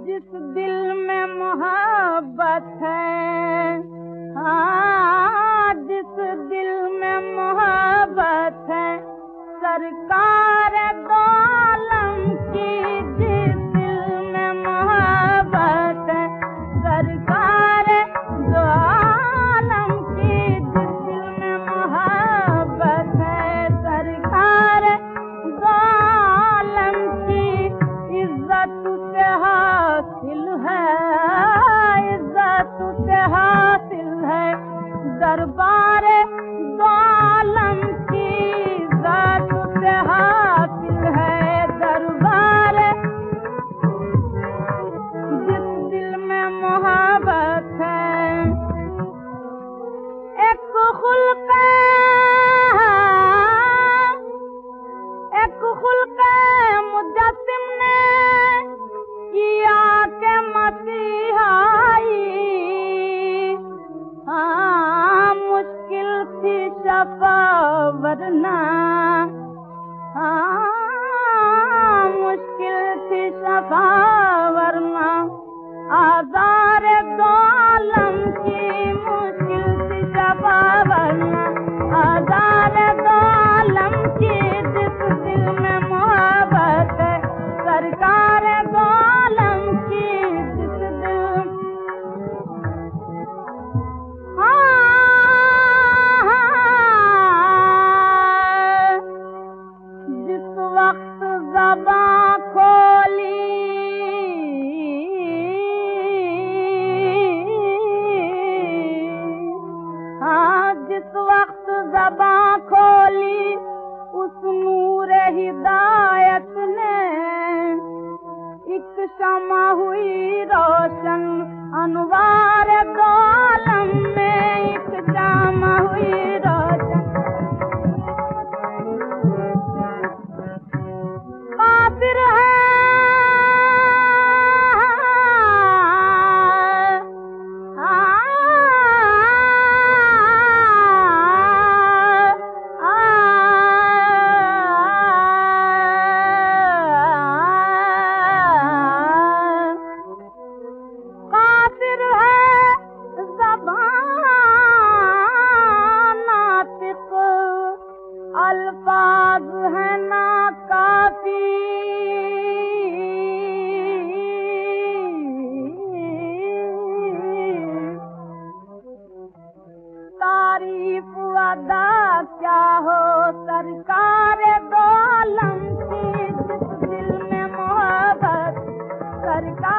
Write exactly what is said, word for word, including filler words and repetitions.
जिस दिल में मोहब्बत है, हाँ जिस दिल में मोहब्बत है, सरकार दो आलम की। जिस दिल में मोहब्बत है, सरकार दो आलम की। जिस दिल में मोहब्बत है, सरकार दो आलम की। इज्जत से हासिल है, इज्जत से हासिल है, दरबार दो आलम की। इज्जत से हासिल है, दरबार। जिस दिल में मोहब्बत है, एक खुल्क एक खुल्क मुजस्सिम ने किया के मसीहाई। हाँ मुश्किल थी शफा वरना, हाँ मुश्किल थी शफा वरना, आज़ार दो आलम की। मुश्किल थी शफा वरना, आज़ार दो आलम की। जिस दिल में मोहब्बत है, सरकार दो आलम की। जिस दिल जिस वक्त ज़बां खोली, हाँ जिस वक्त ज़बां खोली, उस नूर हिदायत ने एक शमा हुई रोशन। अनवार दो आलम में एक शमा हुई रोशन। काफिर है अल्फाज है ना काफी, तारीफ अदा क्या हो सरकार दो आलम की। जिस दिल में मोहब्बत, सरकार